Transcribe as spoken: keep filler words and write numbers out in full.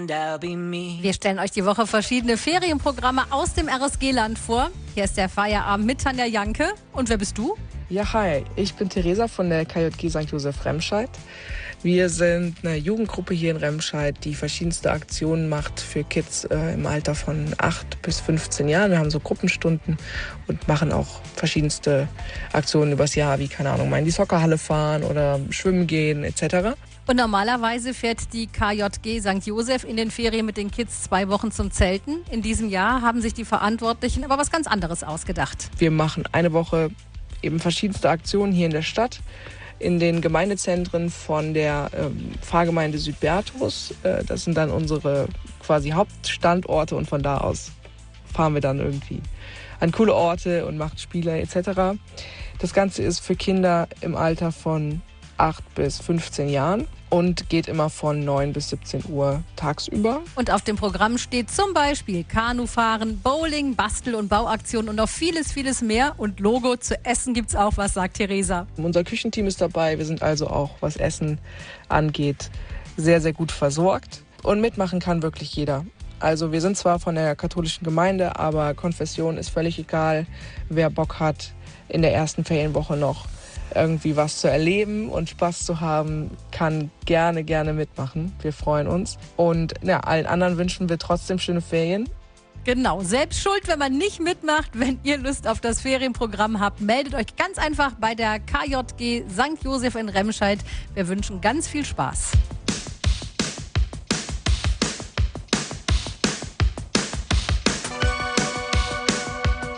and I'll be me. Wir stellen euch die Woche verschiedene Ferienprogramme aus dem R S G-Land vor. Hier ist der Feierabend mit Tanja Janke. Und wer bist du? Ja, hi, ich bin Theresa von der K J G Sankt Joseph Remscheid. Wir sind eine Jugendgruppe hier in Remscheid, die verschiedenste Aktionen macht für Kids äh, im Alter von acht bis fünfzehn Jahren. Wir haben so Gruppenstunden und machen auch verschiedenste Aktionen übers Jahr, wie, keine Ahnung, mal in die Soccerhalle fahren oder schwimmen gehen et cetera. Und normalerweise fährt die K J G Sankt Joseph in den Ferien mit den Kids zwei Wochen zum Zelten. In diesem Jahr haben sich die Verantwortlichen aber was ganz anderes ausgedacht. Wir machen eine Woche eben verschiedenste Aktionen hier in der Stadt, in den Gemeindezentren von der ähm, Pfarrgemeinde Südbertus. Äh, das sind dann unsere quasi Hauptstandorte und von da aus fahren wir dann irgendwie an coole Orte und machen Spiele et cetera. Das Ganze ist für Kinder im Alter von acht bis fünfzehn Jahren und geht immer von neun bis siebzehn Uhr tagsüber. Und auf dem Programm steht zum Beispiel Kanufahren, Bowling, Bastel- und Bauaktionen und noch vieles, vieles mehr. Und Logo, zu essen gibt's auch was, sagt Theresa. Unser Küchenteam ist dabei. Wir sind also auch, was Essen angeht, sehr, sehr gut versorgt. Und mitmachen kann wirklich jeder. Also wir sind zwar von der katholischen Gemeinde, aber Konfession ist völlig egal. Wer Bock hat, in der ersten Ferienwoche noch irgendwie was zu erleben und Spaß zu haben, kann gerne, gerne mitmachen. Wir freuen uns. Und ja, allen anderen wünschen wir trotzdem schöne Ferien. Genau, selbst schuld, wenn man nicht mitmacht. Wenn ihr Lust auf das Ferienprogramm habt, meldet euch ganz einfach bei der K J G Sankt Joseph in Remscheid. Wir wünschen ganz viel Spaß.